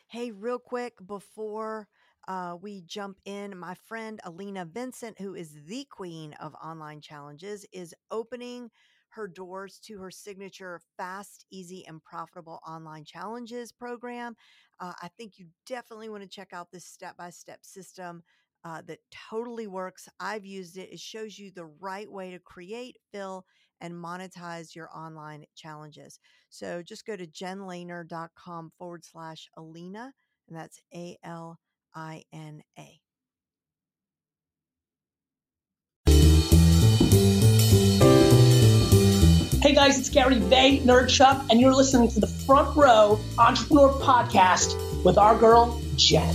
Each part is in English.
Hey, real quick before we jump in, my friend Alina Vincent, who is the queen of online challenges, is opening her doors to her signature Fast, Easy, and Profitable Online Challenges program. I think you definitely want to check out this step by step system. That totally works. I've used it. It shows you the right way to create, fill, and monetize your online challenges. So just go to jenlehner.com/Alina, and that's ALINA. Hey guys, it's Gary Vaynerchuk, and you're listening to the Front Row Entrepreneur Podcast with our girl, Jen.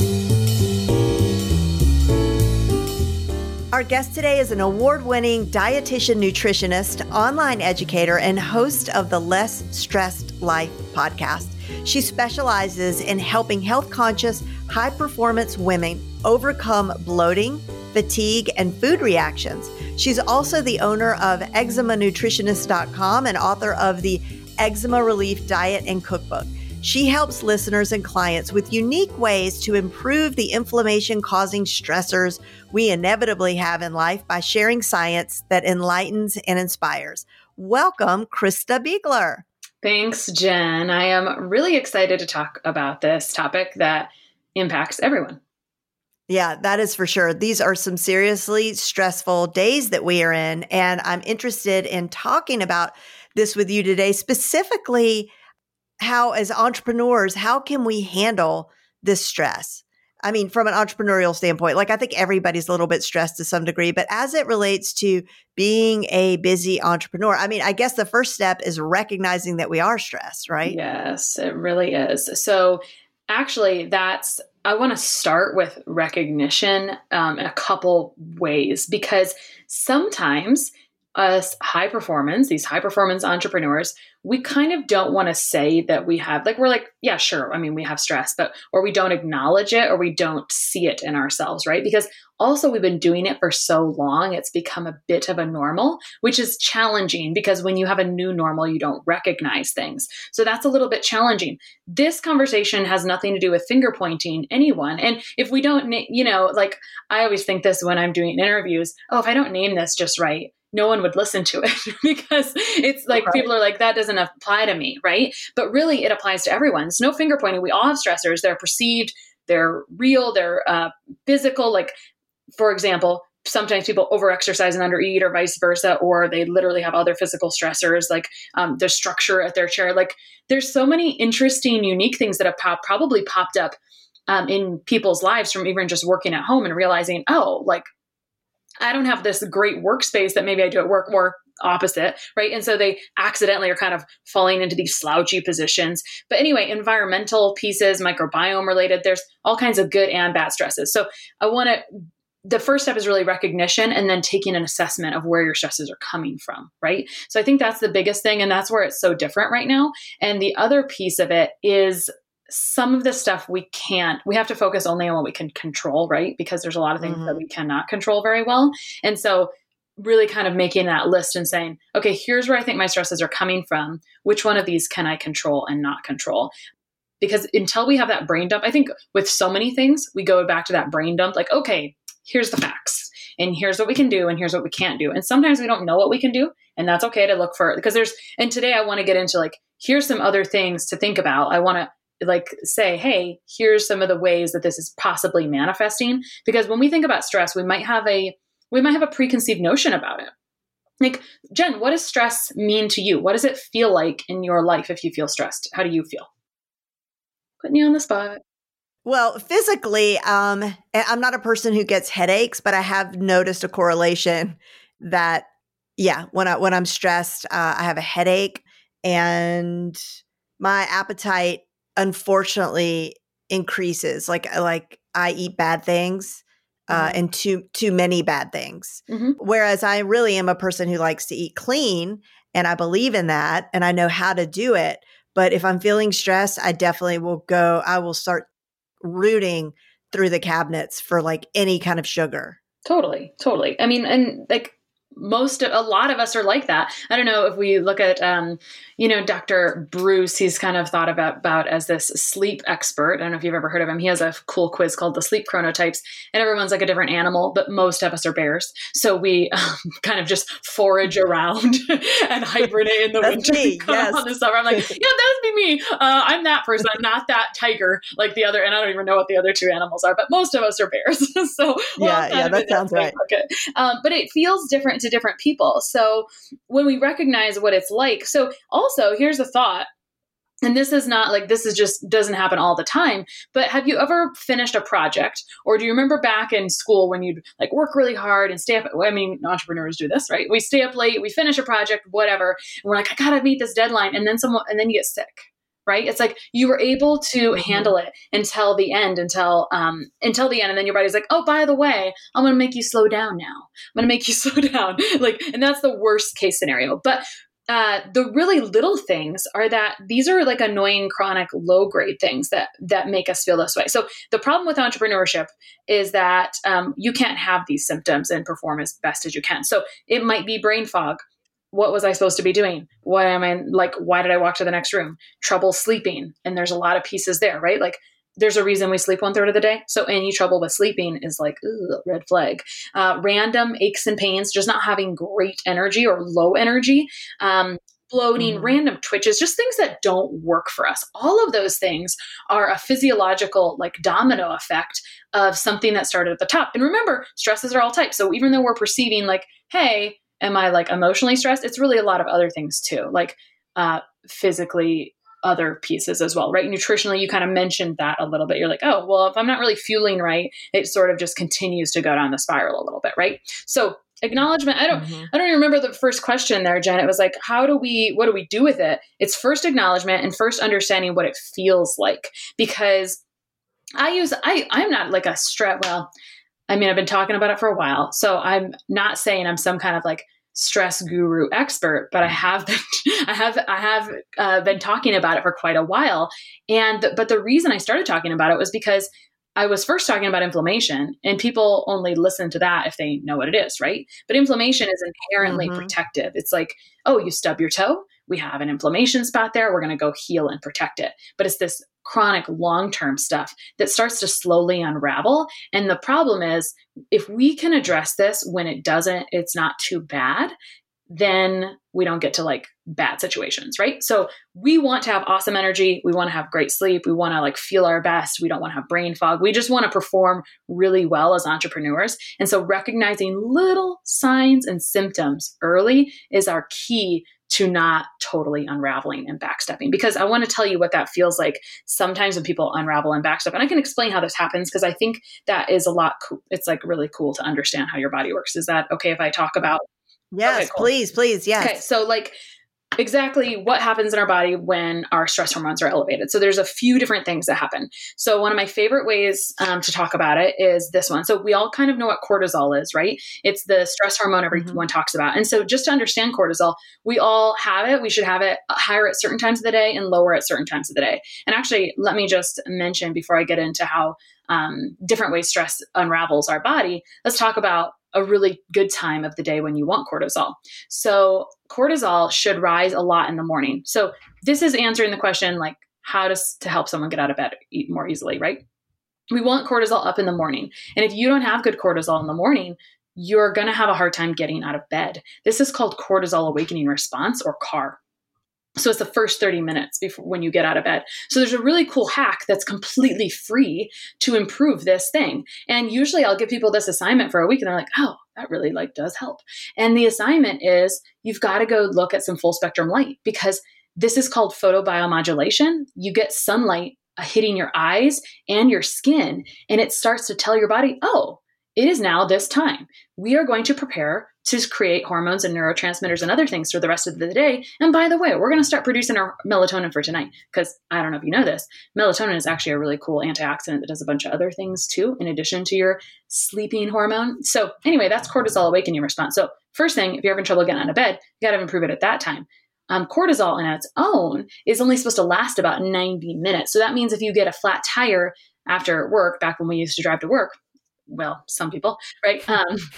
Our guest today is an award-winning dietitian, nutritionist, online educator, and host of the Less Stressed Life podcast. She specializes in helping health-conscious, high-performance women overcome bloating, fatigue, and food reactions. She's also the owner of eczemanutritionist.com and author of the Eczema Relief Diet and Cookbook. She helps listeners and clients with unique ways to improve the inflammation-causing stressors we inevitably have in life by sharing science that enlightens and inspires. Welcome, Krista Biegler. Thanks, Jen. I am really excited to talk about this topic that impacts everyone. Yeah, that is for sure. These are some seriously stressful days that we are in, and I'm interested in talking about this with you today, specifically how, as entrepreneurs, how can we handle this stress? I mean, from an entrepreneurial standpoint, like I think everybody's a little bit stressed to some degree, but as it relates to being a busy entrepreneur, I mean, I guess the first step is recognizing that we are stressed, right? Yes, it really is. So actually, I want to start with recognition in a couple ways, because sometimes us these high performance entrepreneurs, we kind of don't want to say that we have, like, we're like, yeah, sure. I mean, we have stress, or we don't acknowledge it, or we don't see it in ourselves, right? Because also we've been doing it for so long, it's become a bit of a normal, which is challenging because when you have a new normal, you don't recognize things. So that's a little bit challenging. This conversation has nothing to do with finger pointing anyone. And if we don't, like I always think this when I'm doing interviews, if I don't name this just right, no one would listen to it because it's like, people are like, that doesn't apply to me, right? But really it applies to everyone. There's no finger pointing. We all have stressors. They're perceived, they're real, they're physical. Like, for example, sometimes people overexercise and undereat, or vice versa, or they literally have other physical stressors, like the structure at their chair. Like, there's so many interesting, unique things that have probably popped up in people's lives from even just working at home and realizing, like, I don't have this great workspace that maybe I do at work, or opposite, right? And so they accidentally are kind of falling into these slouchy positions. But anyway, environmental pieces, microbiome related, there's all kinds of good and bad stresses. So the first step is really recognition, and then taking an assessment of where your stresses are coming from, right? So I think that's the biggest thing, and that's where it's so different right now. And the other piece of it is some of the stuff we have to focus only on what we can control, right? Because there's a lot of things that we cannot control very well. And so really kind of making that list and saying, okay, here's where I think my stresses are coming from. Which one of these can I control and not control? Because until we have that brain dump, I think with so many things, we go back to that brain dump, like, okay, here's the facts, and here's what we can do, and here's what we can't do. And sometimes we don't know what we can do, and that's okay to look for, because and today I want to get into, like, here's some other things to think about. I want to say, hey, here's some of the ways that this is possibly manifesting. Because when we think about stress, we might have a preconceived notion about it. Like, Jen, what does stress mean to you? What does it feel like in your life if you feel stressed? How do you feel? Putting you on the spot. Well, physically, I'm not a person who gets headaches, but I have noticed a correlation that, when I'm stressed, I have a headache, and my appetite, unfortunately, increases. Like I eat bad things, and too many bad things. Whereas I really am a person who likes to eat clean, and I believe in that, and I know how to do it. But if I'm feeling stressed, I definitely I will start rooting through the cabinets for like any kind of sugar. Totally. I mean, and like, a lot of us are like that. I don't know if we look at, Dr. Bruce, he's kind of thought about as this sleep expert. I don't know if you've ever heard of him. He has a cool quiz called the sleep chronotypes, and everyone's like a different animal, but most of us are bears. So we kind of just forage around and hibernate in the winter. Me, yes. On the summer. I'm like, yeah, that would be me. I'm that person. I'm not that tiger like the other, and I don't even know what the other two animals are, but most of us are bears. So that sounds right. But it feels different to different people. So when we recognize what it's like, so also here's a thought, and this is not like, this is just doesn't happen all the time, but have you ever finished a project, or do you remember back in school when you'd like work really hard and stay up? I mean, entrepreneurs do this, right? We stay up late, we finish a project, whatever, and we're like, I gotta meet this deadline. And then you get sick. Right? It's like you were able to handle it until the end, until the end. And then your body's like, oh, by the way, I'm going to make you slow down now. I'm going to make you slow down. And that's the worst case scenario. But the really little things are that these are like annoying, chronic, low grade things that make us feel this way. So the problem with entrepreneurship is that you can't have these symptoms and perform as best as you can. So it might be brain fog. What was I supposed to be doing? Why did I walk to the next room? Trouble sleeping. And there's a lot of pieces there, right? Like there's a reason we sleep 1/3 of the day. So any trouble with sleeping is like, ooh, red flag. Random aches and pains, just not having great energy or low energy, bloating, random twitches, just things that don't work for us. All of those things are a physiological like domino effect of something that started at the top. And remember, stresses are all types. So even though we're perceiving like, hey, am I like emotionally stressed? It's really a lot of other things too, like physically other pieces as well, right? Nutritionally, you kind of mentioned that a little bit. You're like, oh, well, if I'm not really fueling right, it sort of just continues to go down the spiral a little bit, right? So acknowledgement, I don't even remember the first question there, Jen. It was like, what do we do with it? It's first acknowledgement and first understanding what it feels like, because I'm not like a stress, well, I mean, I've been talking about it for a while, so I'm not saying I'm some kind of like stress guru expert, but I have been talking about it for quite a while. But the reason I started talking about it was because I was first talking about inflammation, and people only listen to that if they know what it is, right? But inflammation is inherently protective. It's like, oh, you stub your toe, we have an inflammation spot there, we're going to go heal and protect it. But it's this chronic long-term stuff that starts to slowly unravel. And the problem is, if we can address this when it's not too bad, then we don't get to like bad situations, right? So we want to have awesome energy. We want to have great sleep. We want to like feel our best. We don't want to have brain fog. We just want to perform really well as entrepreneurs. And so recognizing little signs and symptoms early is our key to not totally unraveling and backstepping. Because I want to tell you what that feels like sometimes when people unravel and backstep. And I can explain how this happens, because I think that is it's like really cool to understand how your body works. Is that okay if I talk about? Yes, okay, cool. Please. Yes. Okay. So like exactly what happens in our body when our stress hormones are elevated. So there's a few different things that happen. So one of my favorite ways to talk about it is this one. So we all kind of know what cortisol is, right? It's the stress hormone everyone talks about. And so just to understand cortisol, we all have it. We should have it higher at certain times of the day and lower at certain times of the day. And actually, let me just mention before I get into how different ways stress unravels our body, let's talk about a really good time of the day when you want cortisol. So cortisol should rise a lot in the morning. So this is answering the question, like how to help someone get out of bed more easily, right? We want cortisol up in the morning. And if you don't have good cortisol in the morning, you're going to have a hard time getting out of bed. This is called cortisol awakening response, or CAR. So it's the first 30 minutes before when you get out of bed. So there's a really cool hack that's completely free to improve this thing. And usually I'll give people this assignment for a week and they're like, oh, that really like does help. And the assignment is you've got to go look at some full spectrum light, because this is called photobiomodulation. You get sunlight hitting your eyes and your skin, and it starts to tell your body, oh, it is now this time. We are going to prepare to create hormones and neurotransmitters and other things for the rest of the day. And by the way, we're going to start producing our melatonin for tonight, because I don't know if you know this, melatonin is actually a really cool antioxidant that does a bunch of other things too, in addition to your sleeping hormone. So anyway, that's cortisol awakening response. So first thing, if you're having trouble getting out of bed, you got to improve it at that time. Cortisol on its own is only supposed to last about 90 minutes. So that means if you get a flat tire after work, back when we used to drive to work, well, some people, right?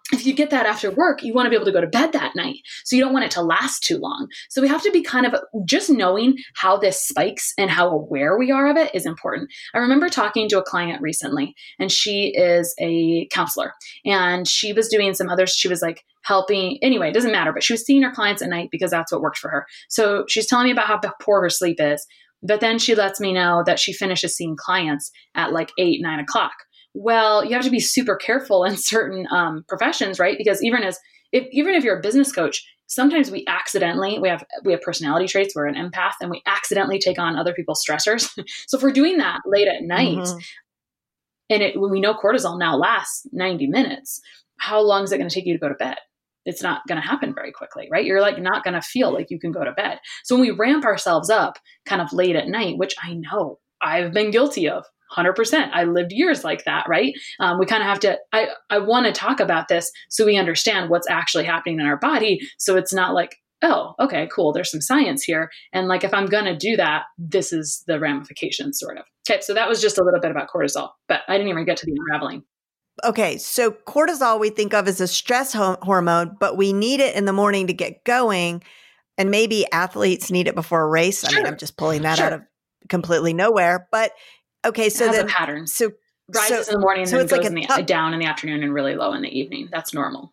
if you get that after work, you want to be able to go to bed that night. So you don't want it to last too long. So we have to be kind of just knowing how this spikes and how aware we are of it is important. I remember talking to a client recently, and she is a counselor, and she was doing some others. She was like helping, anyway, it doesn't matter, but she was seeing her clients at night because that's what worked for her. So she's telling me about how poor her sleep is. But then she lets me know that she finishes seeing clients at like 8, 9 o'clock. Well, you have to be super careful in certain professions, right? Because even if you're a business coach, sometimes we have personality traits. We're an empath, and we accidentally take on other people's stressors. So if we're doing that late at night, and we know cortisol now lasts 90 minutes, how long is it going to take you to go to bed? It's not going to happen very quickly, right? You're like not going to feel like you can go to bed. So when we ramp ourselves up kind of late at night, which I know I've been guilty of, 100%. I lived years like that, right? We kind of have to, I want to talk about this so we understand what's actually happening in our body. So it's not like, oh, okay, cool. There's some science here. And like, if I'm going to do that, this is the ramification sort of. Okay. So that was just a little bit about cortisol, but I didn't even get to the unraveling. Okay. So cortisol we think of as a stress hormone, but we need it in the morning to get going. And maybe athletes need it before a race. I mean, I'm just pulling that out of completely nowhere, but okay, so it has then a pattern. So rises in the morning and then goes down in the afternoon and really low in the evening. That's normal.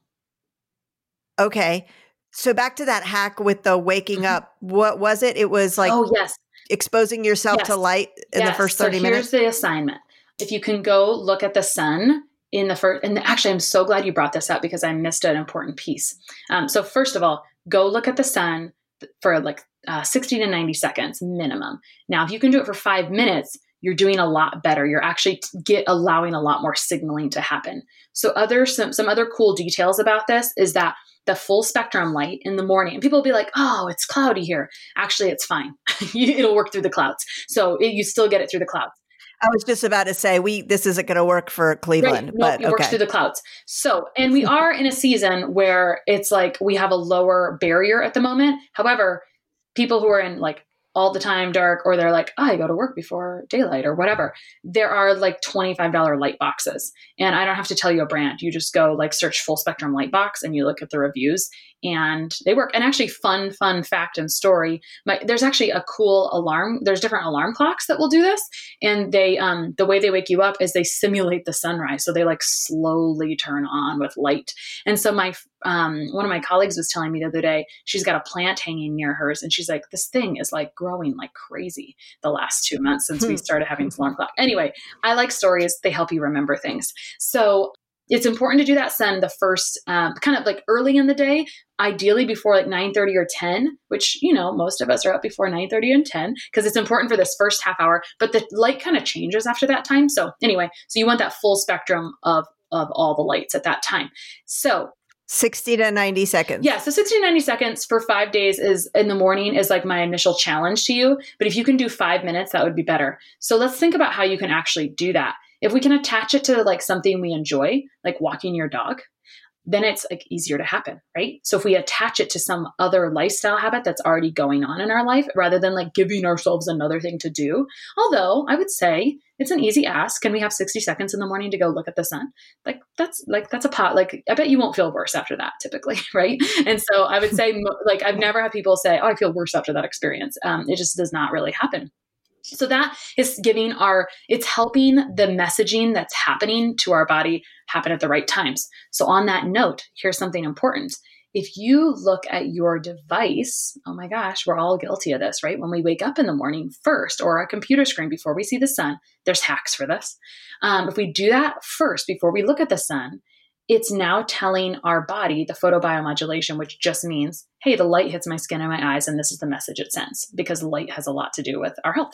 Okay. So back to that hack with the waking up. What was it? It was like exposing yourself to light in the first 30 minutes. Here's the assignment. If you can go look at the sun in the first, and actually I'm so glad you brought this up because I missed an important piece. So first of all, go look at the sun for like 60 to 90 seconds minimum. Now, if you can do it for 5 minutes, you're doing a lot better. You're actually allowing a lot more signaling to happen. So some other cool details about this is that the full spectrum light in the morning, and people will be like, oh, it's cloudy here. Actually, it's fine. It'll work through the clouds. So you still get it through the clouds. I was just about to say, this isn't going to work for Cleveland. Right. Nope, it works through the clouds. So, and we are in a season where it's like we have a lower barrier at the moment. However, people who are in like all the time dark, or they're like, oh, I go to work before daylight or whatever. There are like $25 light boxes. And I don't have to tell you a brand. You just go like search full spectrum light box and you look at the reviews and they work. And actually fun fact and story. There's actually a cool alarm. There's different alarm clocks that will do this. And they, the way they wake you up is they simulate the sunrise. So they like slowly turn on with light. And so one of my colleagues was telling me the other day, she's got a plant hanging near hers. And she's like, this thing is like growing like crazy the last 2 months since we started having this alarm clock. Anyway, I like stories. They help you remember things. So it's important to do that sun the first, kind of like early in the day, ideally before like 9:30 or 10, which, most of us are up before 9:30 and 10 because it's important for this first half hour, but the light kind of changes after that time. So anyway, so you want that full spectrum of all the lights at that time. So 60 to 90 seconds. Yeah. So 60 to 90 seconds for 5 days is in the morning is like my initial challenge to you. But if you can do 5 minutes, that would be better. So let's think about how you can actually do that. If we can attach it to like something we enjoy, like walking your dog, then it's like easier to happen, right? So if we attach it to some other lifestyle habit that's already going on in our life, rather than like giving ourselves another thing to do, although I would say it's an easy ask. Can we have 60 seconds in the morning to go look at the sun? That's a pot. Like, I bet you won't feel worse after that typically. Right. And so I would say like, I've never had people say, oh, I feel worse after that experience. It just does not really happen. So that is it's helping the messaging that's happening to our body happen at the right times. So on that note, here's something important. If you look at your device, oh my gosh, we're all guilty of this, right? When we wake up in the morning first, or our computer screen before we see the sun, there's hacks for this. If we do that first, before we look at the sun, it's now telling our body the photobiomodulation, which just means, hey, the light hits my skin and my eyes, and this is the message it sends, because light has a lot to do with our health.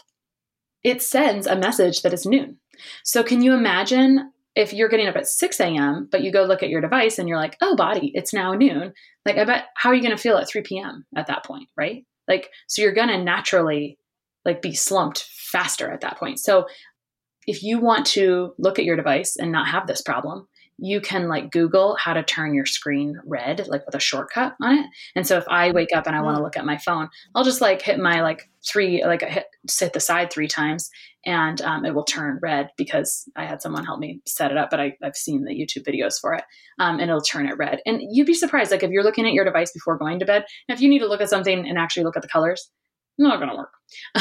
It sends a message that it's noon. So can you imagine if you're getting up at 6 a.m., but you go look at your device and you're like, oh, body, it's now noon. Like, I bet, how are you going to feel at 3 p.m. at that point, right? Like, so you're going to naturally like be slumped faster at that point. So if you want to look at your device and not have this problem, you can like Google how to turn your screen red, like with a shortcut on it. And so if I wake up and I want to look at my phone, I'll just like hit my like hit the side 3 times, and it will turn red because I had someone help me set it up, but I've seen the YouTube videos for it, and it'll turn it red. And you'd be surprised, like if you're looking at your device before going to bed, and if you need to look at something and actually look at the colors, not going to work.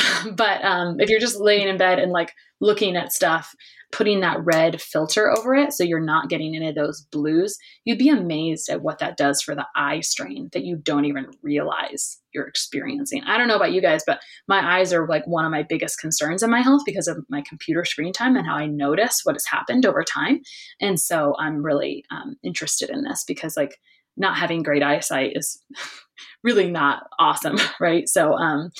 But if you're just laying in bed and like looking at stuff, putting that red filter over it so you're not getting any of those blues, you'd be amazed at what that does for the eye strain that you don't even realize you're experiencing. I don't know about you guys, but my eyes are like one of my biggest concerns in my health because of my computer screen time and how I notice what has happened over time. And so I'm really interested in this because like not having great eyesight is really not awesome, right? So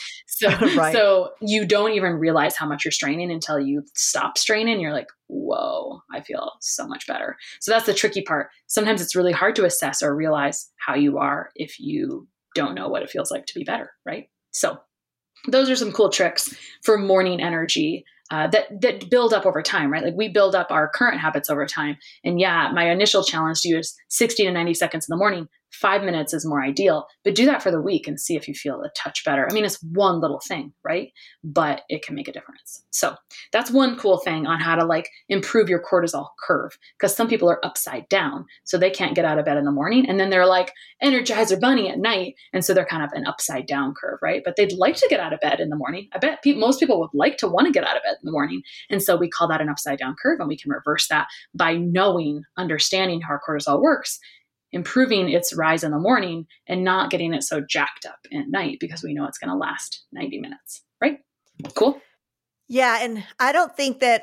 Right. so you don't even realize how much you're straining until you stop straining. You're like, whoa, I feel so much better. So that's the tricky part. Sometimes it's really hard to assess or realize how you are if you don't know what it feels like to be better, right? So those are some cool tricks for morning energy that build up over time, right? Like we build up our current habits over time. And yeah, my initial challenge to you is 60 to 90 seconds in the morning. 5 minutes is more ideal, but do that for the week and see if you feel a touch better. I mean, it's one little thing, right? But it can make a difference. So that's one cool thing on how to like improve your cortisol curve, because some people are upside down, so they can't get out of bed in the morning. And then they're like Energizer Bunny at night. And so they're kind of an upside down curve, right? But they'd like to get out of bed in the morning. I bet most people would like to want to get out of bed in the morning. And so we call that an upside down curve, and we can reverse that by understanding how our cortisol works, improving its rise in the morning and not getting it so jacked up at night because we know it's going to last 90 minutes, right? Cool. Yeah. And I don't think that,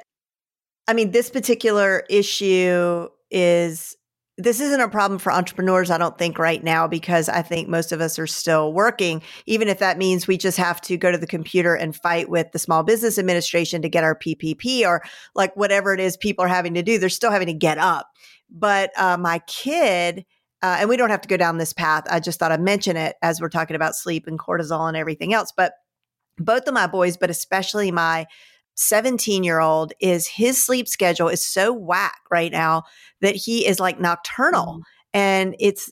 this particular issue this isn't a problem for entrepreneurs, I don't think right now, because I think most of us are still working, even if that means we just have to go to the computer and fight with the Small Business Administration to get our PPP or like whatever it is people are having to do. They're still having to get up. But my kid, and we don't have to go down this path. I just thought I'd mention it as we're talking about sleep and cortisol and everything else. But both of my boys, but especially my 17-year-old, his sleep schedule is so whack right now that he is like nocturnal. And it's,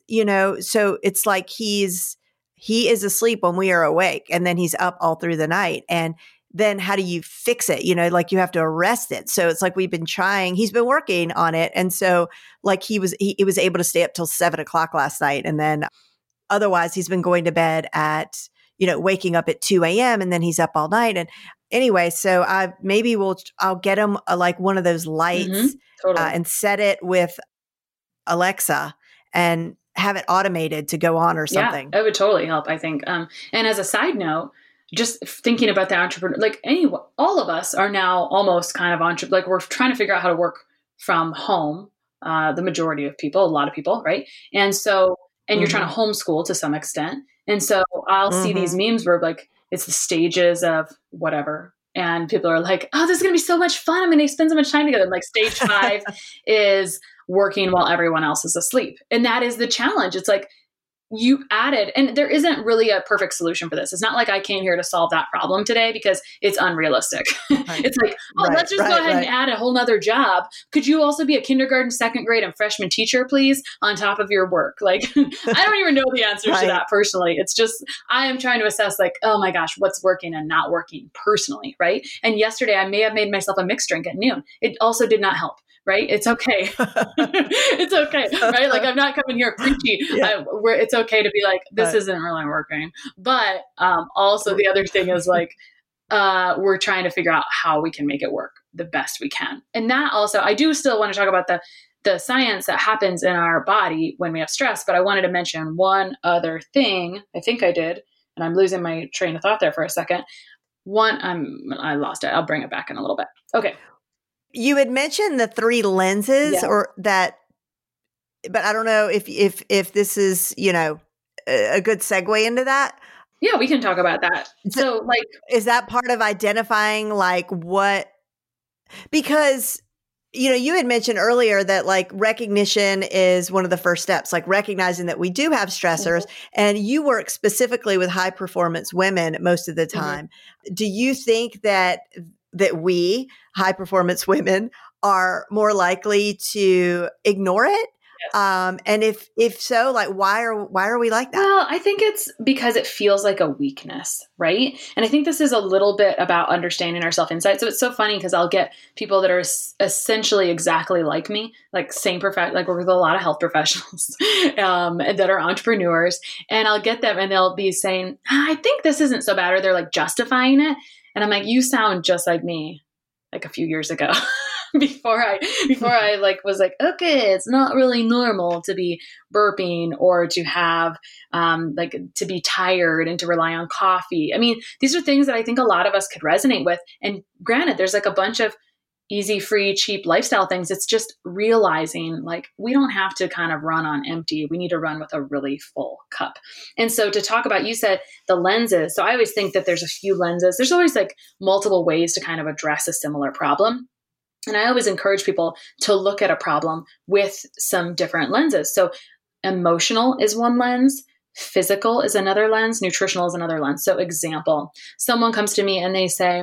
so it's like he is asleep when we are awake, and then he's up all through the night. And then how do you fix it? Like you have to arrest it. So it's like he's been working on it. And so like he was able to stay up till 7:00 last night. And then otherwise he's been going to bed at, waking up at 2 a.m. and then he's up all night. And anyway, so I'll get him like one of those lights Totally. And set it with Alexa and have it automated to go on or something. Yeah, it would totally help, I think. And as a side note, just thinking about the entrepreneur, like all of us are now almost kind of like we're trying to figure out how to work from home. The majority of people, a lot of people, right? And so, and you're trying to homeschool to some extent. And so I'll see these memes where like, it's the stages of whatever. And people are like, oh, this is going to be so much fun. I'm going to spend so much time together. Like stage 5 is working while everyone else is asleep. And that is the challenge. It's like, you added, and there isn't really a perfect solution for this. It's not like I came here to solve that problem today because it's unrealistic. Right. It's like, let's just go ahead and add a whole nother job. Could you also be a kindergarten, second grade, and freshman teacher, please, on top of your work? Like, I don't even know the answers to that personally. It's just, I am trying to assess like, oh my gosh, what's working and not working personally, right? And yesterday I may have made myself a mixed drink at noon. It also did not help. Right? It's okay. It's okay. Right? Like I'm not coming here preachy. It's okay to be like, this isn't really working. But also the other thing is like, we're trying to figure out how we can make it work the best we can. And that also, I do still want to talk about the science that happens in our body when we have stress, but I wanted to mention one other thing. I think I did, and I'm losing my train of thought there for a second. I lost it. I'll bring it back in a little bit. Okay. You had mentioned the 3 lenses but I don't know if this is, a good segue into that. Yeah, we can talk about that. So like, is that part of identifying like what, because, you had mentioned earlier that like recognition is one of the first steps, like recognizing that we do have stressors, and you work specifically with high performance women most of the time. Do you think that that we high performance women are more likely to ignore it? And if so, like, why are we like that? Well, I think it's because it feels like a weakness, right? And I think this is a little bit about understanding our self-insight. So it's so funny because I'll get people that are essentially exactly like me, like same like work with a lot of health professionals that are entrepreneurs. And I'll get them and they'll be saying, I think this isn't so bad. Or they're like justifying it. And I'm like, you sound just like me like a few years ago. before I like was like, okay, it's not really normal to be burping or to have like to be tired and to rely on coffee. I mean, these are things that I think a lot of us could resonate with. And granted, there's like a bunch of easy, free, cheap lifestyle things. It's just realizing like we don't have to kind of run on empty. We need to run with a really full cup. And so to talk about, you said the lenses. So I always think that there's a few lenses. There's always like multiple ways to kind of address a similar problem. And I always encourage people to look at a problem with some different lenses. So emotional is one lens, physical is another lens, nutritional is another lens. So example, someone comes to me and they say,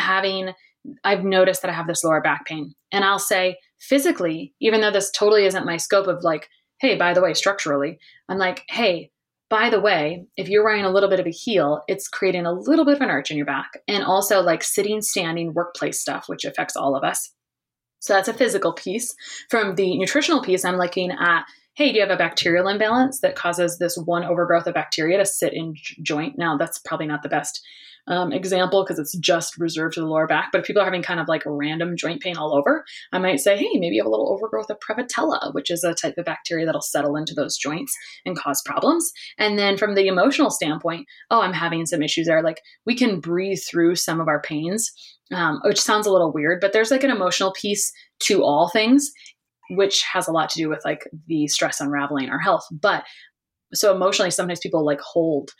I've noticed that I have this lower back pain. And I'll say physically, even though this totally isn't my scope of like, hey, by the way, structurally, I'm like, hey, by the way, if you're wearing a little bit of a heel, it's creating a little bit of an arch in your back. And also like sitting, standing, workplace stuff, which affects all of us. So that's a physical piece. From the nutritional piece, I'm looking at, hey, do you have a bacterial imbalance that causes this one overgrowth of bacteria to sit in joint? Now, that's probably not the best example because it's just reserved to the lower back. But if people are having kind of like random joint pain all over, I might say, hey, maybe you have a little overgrowth of Prevotella, which is a type of bacteria that'll settle into those joints and cause problems. And then from the emotional standpoint, I'm having some issues there. Like we can breathe through some of our pains, which sounds a little weird, but there's like an emotional piece to all things, which has a lot to do with like the stress unraveling our health. But so emotionally, sometimes people like hold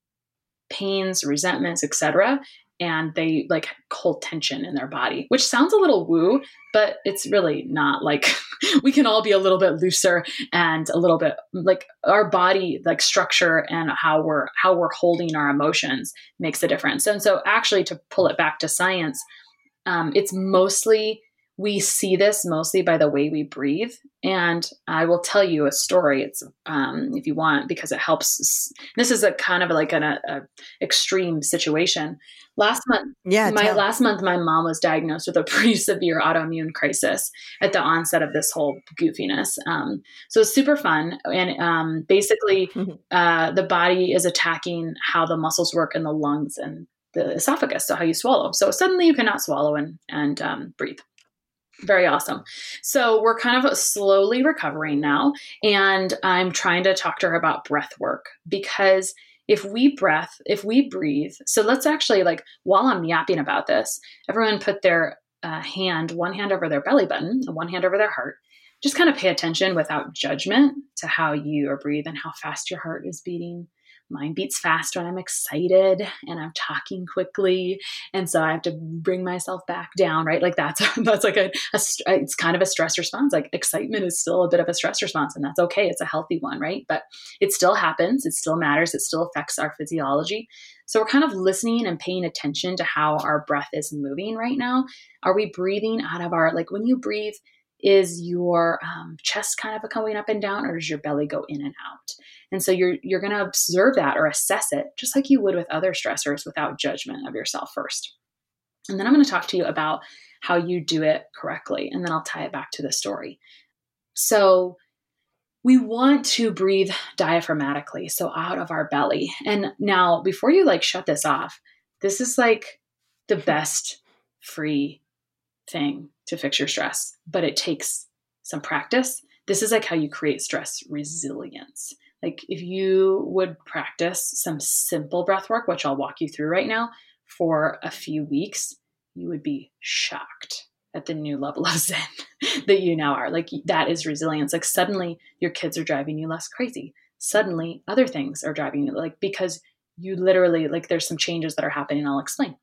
pains, resentments, etc., and they like hold tension in their body, which sounds a little woo, but it's really not. Like we can all be a little bit looser and a little bit like our body like structure and how we're holding our emotions makes a difference. And so actually to pull it back to science, it's mostly, we see this mostly by the way we breathe. And I will tell you a story. It's if you want, because it helps. This is a kind of like an extreme situation. Last month, my mom was diagnosed with a pretty severe autoimmune crisis at the onset of this whole goofiness. So it's super fun. And basically, the body is attacking how the muscles work in the lungs and the esophagus, so how you swallow. So suddenly you cannot swallow and breathe. Very awesome. So we're kind of slowly recovering now. And I'm trying to talk to her about breath work, because if we breathe, so let's actually, like, while I'm yapping about this, everyone put their one hand over their belly button and one hand over their heart. Just kind of pay attention without judgment to how you are breathing, how fast your heart is beating. Mine beats fast when I'm excited and I'm talking quickly. And so I have to bring myself back down, right? Like that's like it's kind of a stress response. Like excitement is still a bit of a stress response, and that's okay. It's a healthy one, right? But it still happens. It still matters. It still affects our physiology. So we're kind of listening and paying attention to how our breath is moving right now. Are we breathing out of our, like when you breathe, is your chest kind of coming up and down, or does your belly go in and out? And so you're going to observe that or assess it just like you would with other stressors without judgment of yourself first. And then I'm going to talk to you about how you do it correctly. And then I'll tie it back to the story. So we want to breathe diaphragmatically, so out of our belly. And now before you like shut this off, this is like the best free thing to fix your stress, but it takes some practice. This is like how you create stress resilience. Like if you would practice some simple breath work, which I'll walk you through right now, for a few weeks, you would be shocked at the new level of Zen that you now are. Like that is resilience. Like suddenly your kids are driving you less crazy. Suddenly other things are driving you, like, because you literally, like, there's some changes that are happening. I'll explain.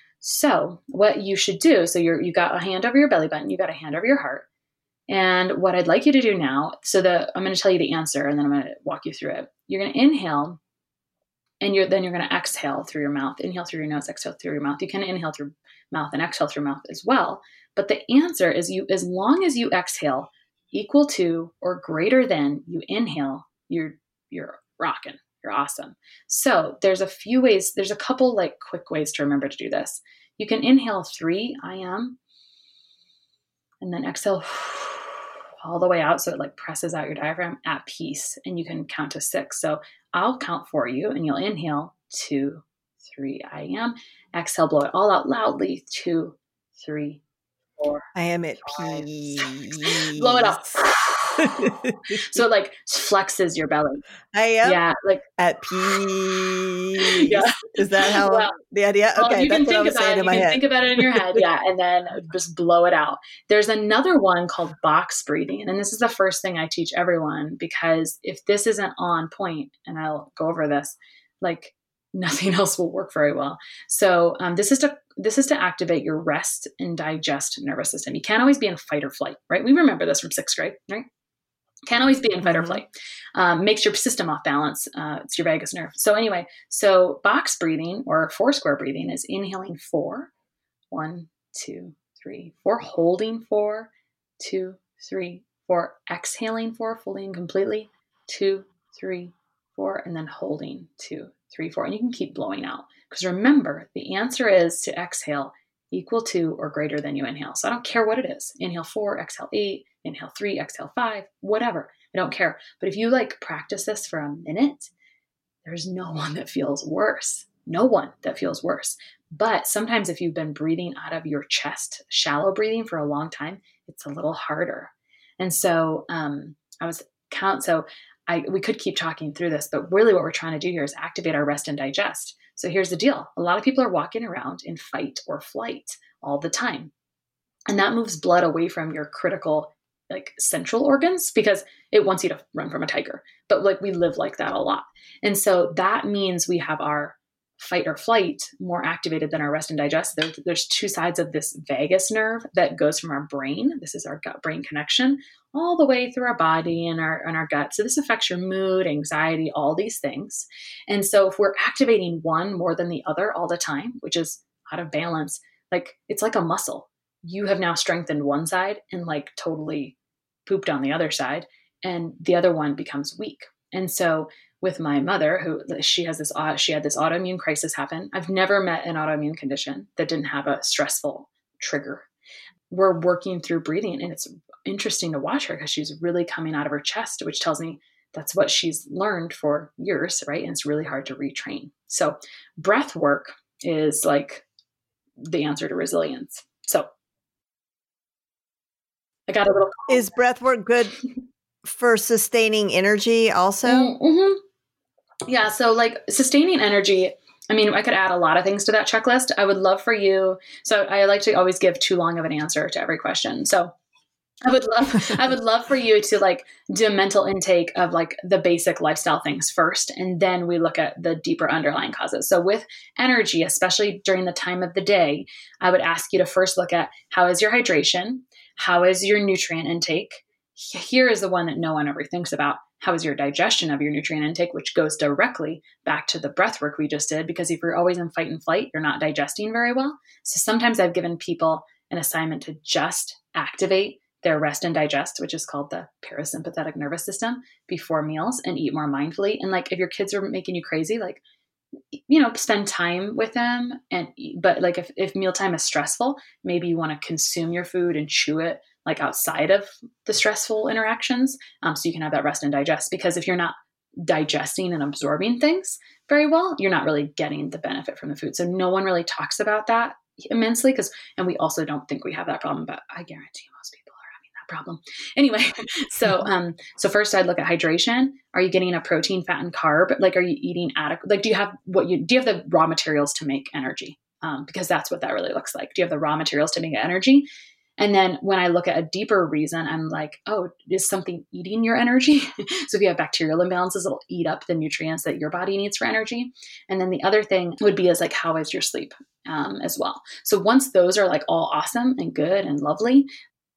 So what you should do, so you got a hand over your belly button, you got a hand over your heart. And what I'd like you to do now, I'm going to tell you the answer and then I'm going to walk you through it. You're going to inhale And then you're going to exhale through your mouth, inhale through your nose, exhale through your mouth. You can inhale through mouth and exhale through mouth as well. But the answer is as long as you exhale equal to or greater than you inhale, you're rocking. You're awesome. So there's a few ways, there's a couple like quick ways to remember to do this. You can inhale 3 I am, and then exhale all the way out. So it like presses out your diaphragm at peace, and you can count to 6. So I'll count for you, and you'll inhale 2, 3 I am. Exhale, blow it all out loudly. 2, 3, 4. I am at peace. Blow it up. So it like flexes your belly. I am like at peace. Yeah. Is that how the idea? Well, okay, that's what I was saying in my head. Think about it in your head, yeah, and then just blow it out. There's another one called box breathing, and this is the first thing I teach everyone, because if this isn't on point, and I'll go over this, like nothing else will work very well. So this is to activate your rest and digest nervous system. You can't always be in fight or flight, right? We remember this from 6th grade, right? Can't always be in fight or flight. Makes your system off balance. It's your vagus nerve. So anyway, box breathing or 4 square breathing is inhaling 4, 1, 2, 3, 4, holding 4, 2, 3, 4, exhaling 4, fully and completely, 2, 3, 4, and then holding 2, 3, 4. And you can keep blowing out, because remember, the answer is to exhale equal to or greater than you inhale. So I don't care what it is. Inhale 4, exhale 8, inhale 3, exhale 5, whatever. I don't care. But if you like practice this for a minute, there's no one that feels worse. No one that feels worse. But sometimes if you've been breathing out of your chest, shallow breathing for a long time, it's a little harder. And so we could keep talking through this, but really what we're trying to do here is activate our rest and digest. So here's the deal. A lot of people are walking around in fight or flight all the time. And that moves blood away from your critical, like central organs, because it wants you to run from a tiger. But like we live like that a lot. And so that means we have our fight or flight more activated than our rest and digest. There's 2 sides of this vagus nerve that goes from our brain. This is our gut brain connection, all the way through our body and our gut. So this affects your mood, anxiety, all these things. And so if we're activating one more than the other all the time, which is out of balance, like it's like a muscle. You have now strengthened one side and like totally pooped on the other side, and the other one becomes weak. And so with my mother, she had this autoimmune crisis happen. I've never met an autoimmune condition that didn't have a stressful trigger. We're working through breathing, and it's interesting to watch her because she's really coming out of her chest, which tells me that's what she's learned for years, right? And it's really hard to retrain. So breath work is like the answer to resilience. So I got a little. Is breath work good for sustaining energy also? Mm-hmm. Yeah. So like sustaining energy, I mean, I could add a lot of things to that checklist. I would love for you. So I like to always give too long of an answer to every question. So I would love for you to like do a mental intake of like the basic lifestyle things first. And then we look at the deeper underlying causes. So with energy, especially during the time of the day, I would ask you to first look at how is your hydration? How is your nutrient intake? Here is the one that no one ever thinks about. How is your digestion of your nutrient intake, which goes directly back to the breath work we just did, because if you're always in fight and flight, you're not digesting very well. So sometimes I've given people an assignment to just activate their rest and digest, which is called the parasympathetic nervous system, before meals, and eat more mindfully. And like if your kids are making you crazy, like, you know, spend time with them. But like if mealtime is stressful, maybe you want to consume your food and chew it like outside of the stressful interactions. So you can have that rest and digest, because if you're not digesting and absorbing things very well, you're not really getting the benefit from the food. So no one really talks about that immensely, and we also don't think we have that problem, but I guarantee you most people are having that problem. Anyway, so first I'd look at hydration. Are you getting enough protein, fat, and carb? Like, are you eating adequate? Like, do you have the raw materials to make energy? Because that's what that really looks like. Do you have the raw materials to make energy? And then when I look at a deeper reason, I'm like, oh, is something eating your energy? So if you have bacterial imbalances, it'll eat up the nutrients that your body needs for energy. And then the other thing would be like, how is your sleep as well? So once those are like all awesome and good and lovely,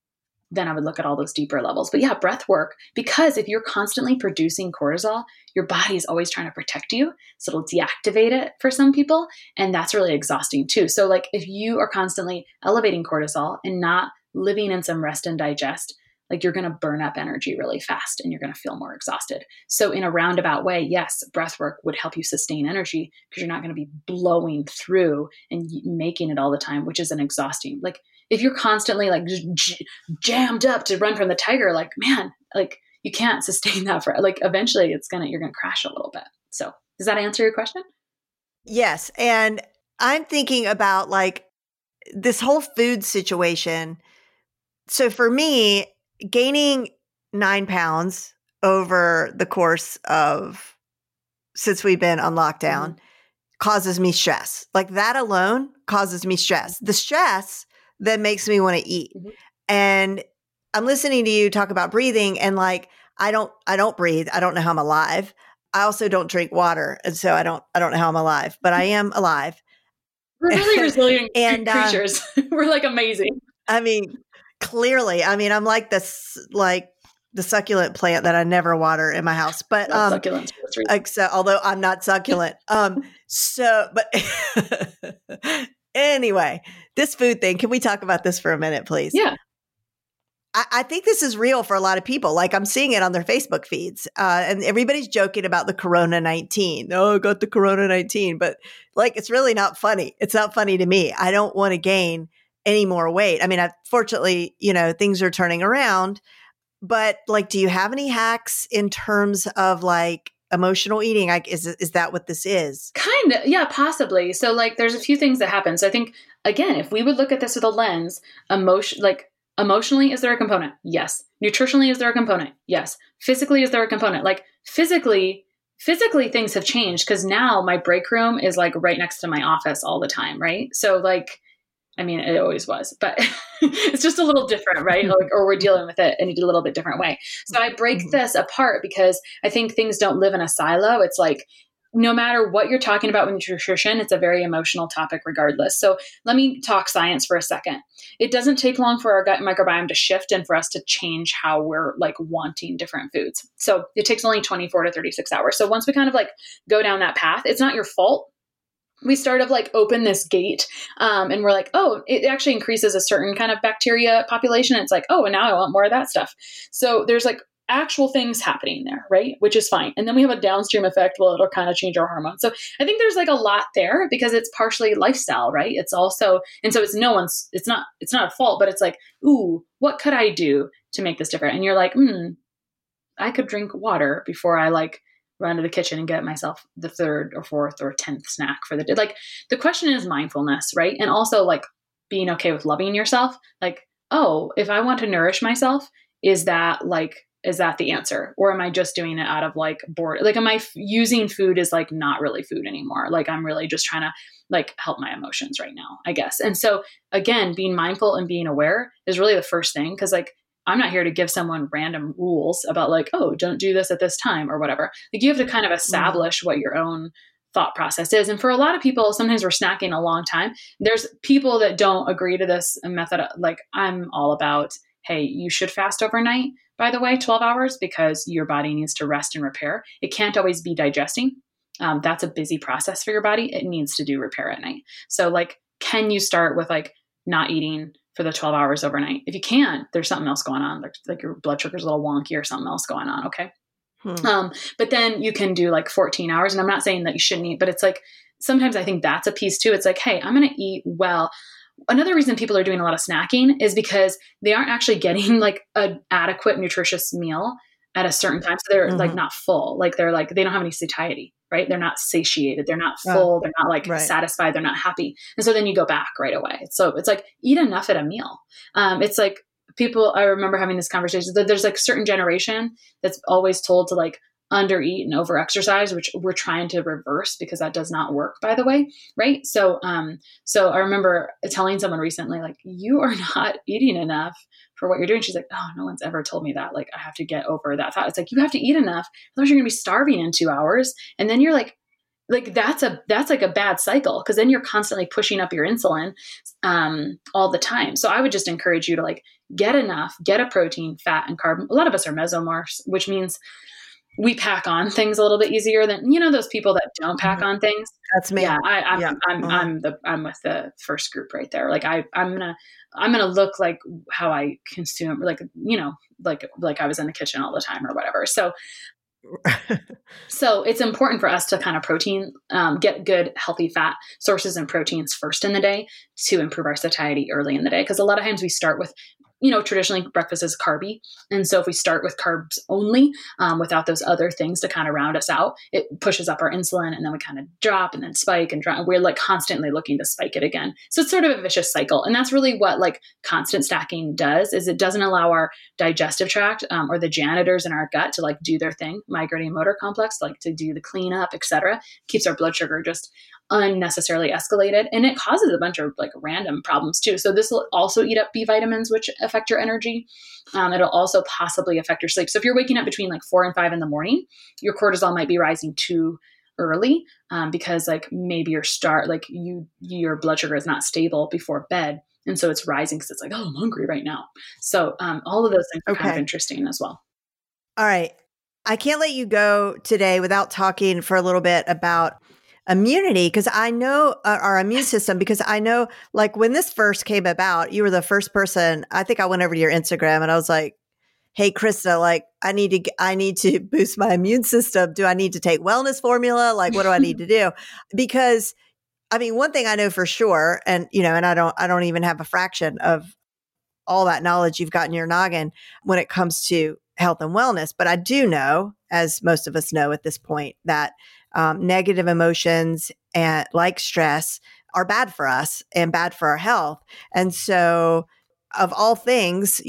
then I would look at all those deeper levels. But yeah, breath work, because if you're constantly producing cortisol, your body is always trying to protect you. So it'll deactivate it for some people. And that's really exhausting too. So like if you are constantly elevating cortisol and not living in some rest and digest, like you're going to burn up energy really fast and you're going to feel more exhausted. So in a roundabout way, yes, breath work would help you sustain energy because you're not going to be blowing through and making it all the time, which is an exhausting. Like if you're constantly like jammed up to run from the tiger, like, man, like you can't sustain that for like, eventually you're going to crash a little bit. So does that answer your question? Yes. And I'm thinking about like this whole food situation. So for me, gaining 9 pounds over the course of since we've been on lockdown causes me stress. Like that alone causes me stress. The stress that makes me want to eat. And I'm listening to you talk about breathing and like I don't breathe. I don't know how I'm alive. I also don't drink water. And so I don't know how I'm alive, but I am alive. We're really resilient creatures. We're like amazing. I mean, clearly, I mean, I'm like this, like the succulent plant that I never water in my house, but, so although I'm not succulent, but anyway, this food thing, can we talk about this for a minute, please? Yeah. I think this is real for a lot of people. Like I'm seeing it on their Facebook feeds and everybody's joking about the Corona 19. Oh, I got the Corona 19, but like, it's really not funny. It's not funny to me. I don't want to gain any more weight. I mean, fortunately, things are turning around, but like, do you have any hacks in terms of like emotional eating? Like, is that what this is? Kind of. Yeah, possibly. So like, there's a few things that happen. So I think, again, if we would look at this with a lens, emotionally, is there a component? Yes. Nutritionally, is there a component? Yes. Physically, is there a component? Like physically things have changed because now my break room is like right next to my office all the time. Right. So like, I mean, it always was, but it's just a little different, right? Like, or we're dealing with it in a little bit different way. So I break this apart because I think things don't live in a silo. It's like, no matter what you're talking about with nutrition, it's a very emotional topic regardless. So let me talk science for a second. It doesn't take long for our gut microbiome to shift and for us to change how we're like wanting different foods. So it takes only 24 to 36 hours. So once we kind of like go down that path, it's not your fault. We start of like open this gate and we're like, oh, it actually increases a certain kind of bacteria population. And it's like, oh, and now I want more of that stuff. So there's like actual things happening there, right? Which is fine. And then we have a downstream effect. Well, it'll kind of change our hormones. So I think there's like a lot there because it's partially lifestyle, right? It's also, and so it's not a fault, but it's like, ooh, what could I do to make this different? And you're like, I could drink water before I like run to the kitchen and get myself the third or fourth or 10th snack for the day. Like the question is mindfulness, right? And also like being okay with loving yourself. Like, oh, if I want to nourish myself, is that the answer? Or am I just doing it out of like bored? Like, am I using food as like not really food anymore? Like I'm really just trying to like help my emotions right now, I guess. And so again, being mindful and being aware is really the first thing. Cause like, I'm not here to give someone random rules about like, oh, don't do this at this time or whatever. Like you have to kind of establish what your own thought process is. And for a lot of people, sometimes we're snacking a long time. There's people that don't agree to this method. Like I'm all about, hey, you should fast overnight, by the way, 12 hours, because your body needs to rest and repair. It can't always be digesting. That's a busy process for your body. It needs to do repair at night. So like, can you start with like not eating for the 12 hours overnight? If you can't, there's something else going on. Like your blood sugar's a little wonky or something else going on. Okay. But then you can do like 14 hours. And I'm not saying that you shouldn't eat, but it's like, sometimes I think that's a piece too. It's like, hey, I'm going to eat well. Another reason people are doing a lot of snacking is because they aren't actually getting like an adequate nutritious meal at a certain time. So they're like not full. Like they're like, they don't have any satiety, right? They're not satiated. They're not full. They're not like satisfied. They're not happy. And so then you go back right away. So it's like, eat enough at a meal. It's like I remember having this conversation that there's like certain generation that's always told to like undereat and overexercise, which we're trying to reverse because that does not work, by the way. Right. So I remember telling someone recently, like, you are not eating enough for what you're doing. She's like, oh, no one's ever told me that. Like, I have to get over that thought. It's like, you have to eat enough. Otherwise you're going to be starving in 2 hours. And then you're like, like that's like a bad cycle, because then you're constantly pushing up your insulin all the time. So I would just encourage you to like get a protein, fat, and carb. A lot of us are mesomorphs, which means we pack on things a little bit easier than, those people that don't pack on things. That's me. Yeah, I'm with the first group right there. Like I'm gonna look like how I consume, like like I was in the kitchen all the time or whatever. So it's important for us to kind of get good, healthy fat sources and proteins first in the day to improve our satiety early in the day. Because a lot of times we start with, traditionally breakfast is carby. And so if we start with carbs only, without those other things to kind of round us out, it pushes up our insulin, and then we kind of drop and then spike and drop. We're like constantly looking to spike it again. So it's sort of a vicious cycle. And that's really what like constant stacking does, is it doesn't allow our digestive tract or the janitors in our gut to like do their thing, migrating motor complex, like to do the cleanup, etc. Keeps our blood sugar just unnecessarily escalated, and it causes a bunch of like random problems too. So this will also eat up B vitamins, which affect your energy. It'll also possibly affect your sleep. So if you're waking up between like 4 and 5 in the morning, your cortisol might be rising too early, because like maybe your blood sugar is not stable before bed, and so it's rising because it's like, oh, I'm hungry right now. So all of those things are kind of interesting as well. All right, I can't let you go today without talking for a little bit about immunity, because I know our immune system, because I know like when this first came about, you were the first person. I think I went over to your Instagram and I was like, hey, Krista, like I need to boost my immune system. Do I need to take wellness formula? Like, what do I need to do? Because I mean, one thing I know for sure, and and I don't even have a fraction of all that knowledge you've got in your noggin when it comes to health and wellness. But I do know, as most of us know at this point, that negative emotions and like stress are bad for us and bad for our health. And so of all things,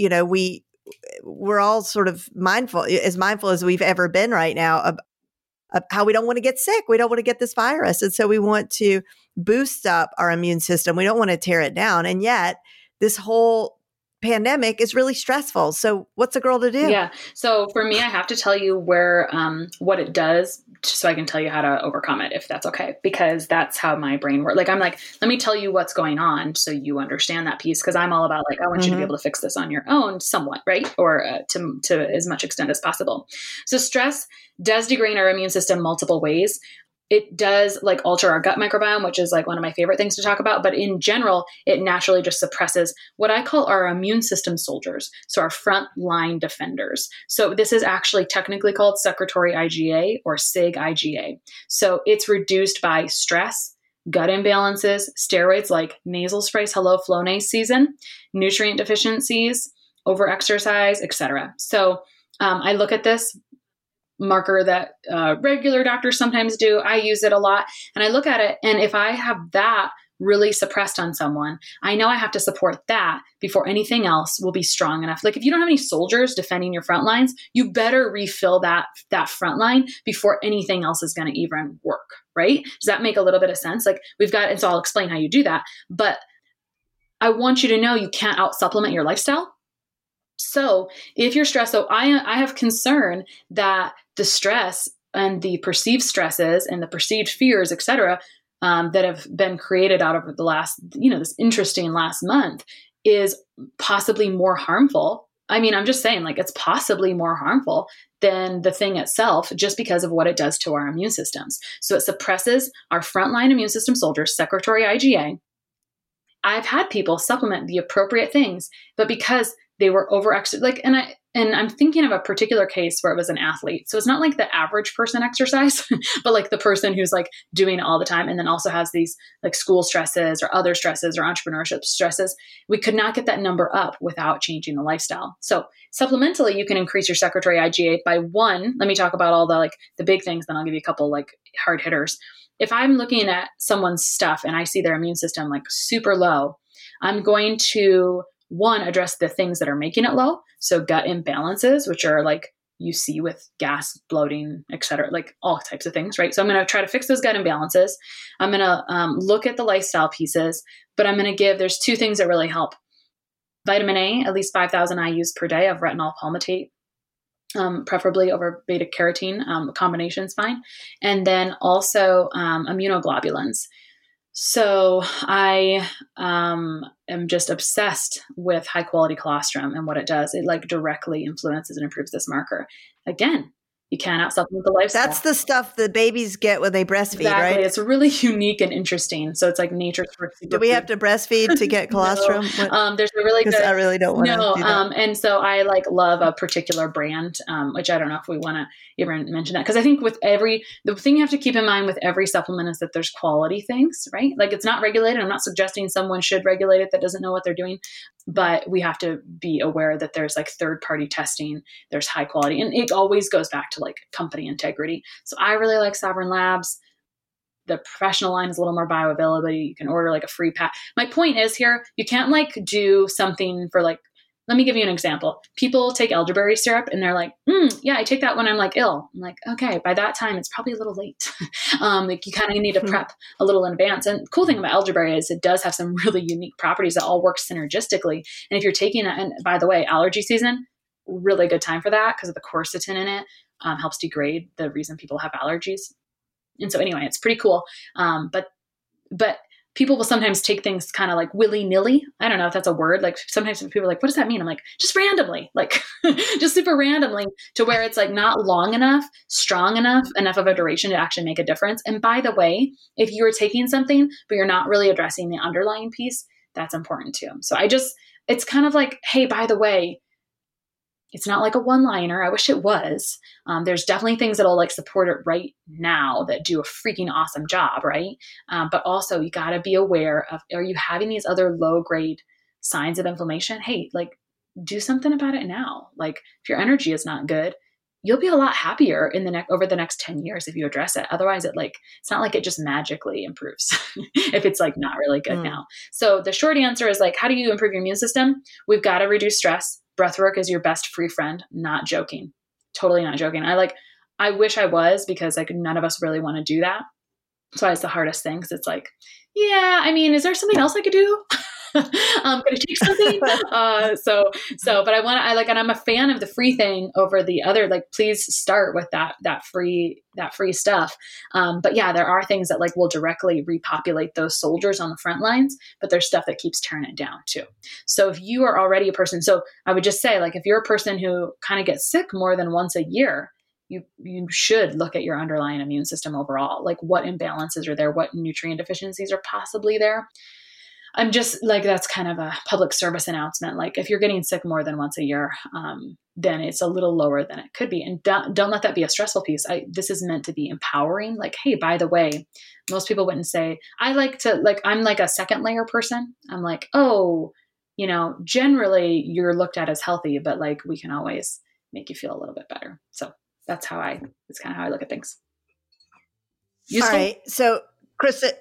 we're all sort of mindful as we've ever been right now of how we don't want to get sick. We don't want to get this virus. And so we want to boost up our immune system. We don't want to tear it down. And yet this whole pandemic is really stressful. So what's a girl to do? Yeah. So for me, I have to tell you what it does, so I can tell you how to overcome it, if that's okay, because that's how my brain works. Like, I'm like, let me tell you what's going on so you understand that piece. Cause I'm all about like, I want you to be able to fix this on your own somewhat, right? Or to as much extent as possible. So stress does degrade our immune system multiple ways. It does like alter our gut microbiome, which is like one of my favorite things to talk about. But in general, it naturally just suppresses what I call our immune system soldiers. So our front line defenders. So this is actually technically called secretory IgA or SIG IgA. So it's reduced by stress, gut imbalances, steroids like nasal sprays, hello Flonase season, nutrient deficiencies, overexercise, etc. So I look at this marker that regular doctors sometimes do. I use it a lot, and I look at it, and if I have that really suppressed on someone, I know I have to support that before anything else will be strong enough. Like if you don't have any soldiers defending your front lines, you better refill that front line before anything else is going to even work, right? Does that make a little bit of sense? Like and so I'll explain how you do that, but I want you to know you can't out supplement your lifestyle. So if you're stressed, so I have concern that the stress and the perceived stresses and the perceived fears, et cetera, that have been created out of the last, this interesting last month is possibly more harmful. I mean, I'm just saying, like, it's possibly more harmful than the thing itself just because of what it does to our immune systems. So it suppresses our frontline immune system soldiers, secretory IgA. I've had people supplement the appropriate things, but because they were overexercised, and I'm thinking of a particular case where it was an athlete. So it's not like the average person exercise, but like the person who's like doing it all the time and then also has these like school stresses or other stresses or entrepreneurship stresses. We could not get that number up without changing the lifestyle. So supplementally, you can increase your secretory IgA by one. Let me talk about all the big things, then I'll give you a couple like hard hitters. If I'm looking at someone's stuff and I see their immune system like super low, I'm going to address the things that are making it low. So gut imbalances, which are like you see with gas, bloating, et cetera, like all types of things, right? So I'm going to try to fix those gut imbalances. I'm going to look at the lifestyle pieces, but I'm going to there's two things that really help. Vitamin A, at least 5,000 IUs per day of retinol palmitate. preferably over beta carotene. Combination is fine. And then also immunoglobulins. So I am just obsessed with high quality colostrum and what it does. It like directly influences and improves this marker. Again, you can't out-supplement the lifestyle. That's the stuff the babies get when they breastfeed, exactly. right? It's really unique and interesting. So it's like nature's first superfood. Do we have to breastfeed to get colostrum? No. There's a really good. I really don't want to do that. And so I like love a particular brand, which I don't know if we want to even mention that, because I think the thing you have to keep in mind with every supplement is that there's quality things, right? Like it's not regulated. I'm not suggesting someone should regulate it that doesn't know what they're doing, but we have to be aware that there's like third-party testing, there's high quality, and it always goes back to like company integrity. So I really like Sovereign Labs. The professional line is a little more bioavailability. You can order like a free pack. My point is here, you can't like do something for like, let me give you an example. People take elderberry syrup and they're like, yeah, I take that when I'm like ill. I'm like, okay, by that time, it's probably a little late. Like you kind of need to prep a little in advance. And the cool thing about elderberry is it does have some really unique properties that all work synergistically. And if you're taking that, and by the way, allergy season, really good time for that because of the quercetin in it, helps degrade the reason people have allergies. And so anyway, it's pretty cool. But people will sometimes take things kind of like willy-nilly. I don't know if that's a word. Like sometimes people are like, what does that mean? I'm like, just randomly, like just super randomly, to where it's like not long enough, strong enough of a duration to actually make a difference. And by the way, if you are taking something, but you're not really addressing the underlying piece, that's important too. So it's kind of like, hey, by the way, it's not like a one-liner. I wish it was. There's definitely things that'll like support it right now that do a freaking awesome job, right? But also you got to be aware of, are you having these other low-grade signs of inflammation? Hey, like do something about it now. Like if your energy is not good, you'll be a lot happier over the next 10 years if you address it. Otherwise, it's not like it just magically improves if it's like not really good now. So the short answer is like, how do you improve your immune system? We've got to reduce stress. Breathwork is your best free friend. Not joking. Totally not joking. I wish I was, because like none of us really want to do that. So it's the hardest thing, because it's like, yeah, I mean, is there something else I could do? Could I take something? But and I'm a fan of the free thing over the other, like, please start with that free stuff. But yeah, there are things that like will directly repopulate those soldiers on the front lines, but there's stuff that keeps tearing it down too. So if you are already a person, so I would just say, like, if you're a person who kind of gets sick more than once a year, you should look at your underlying immune system overall. Like what imbalances are there? What nutrient deficiencies are possibly there? I'm just like, that's kind of a public service announcement. Like if you're getting sick more than once a year, then it's a little lower than it could be. And don't let that be a stressful piece. This is meant to be empowering. Like, hey, by the way, most people wouldn't say, I'm like a second layer person. I'm like, oh, generally you're looked at as healthy, but like we can always make you feel a little bit better. So that's kind of how I look at things. Useful? All right. So Krista,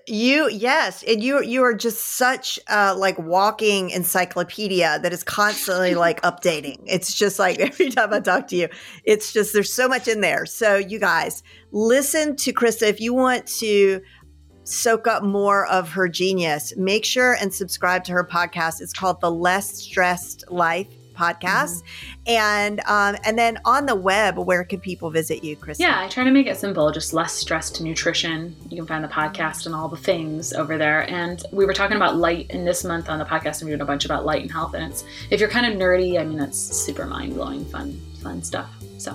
you are just such like walking encyclopedia that is constantly like updating. It's just like every time I talk to you, it's just, there's so much in there. So you guys listen to Krista. If you want to soak up more of her genius, make sure and subscribe to her podcast. It's called The Less Stressed Life Podcast. And then on the web, where can people visit you, Krista? Yeah, I try to make it simple, just Less Stressed Nutrition. You can find the podcast and all the things over there. And we were talking about light in this month on the podcast. I'm doing a bunch about light and health. And if you're kind of nerdy, I mean, it's super mind-blowing, fun stuff. So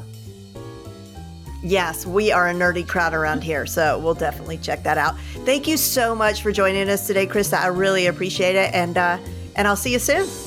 yes, we are a nerdy crowd around here, so we'll definitely check that out. Thank you so much for joining us today, Krista. I really appreciate it. And I'll see you soon.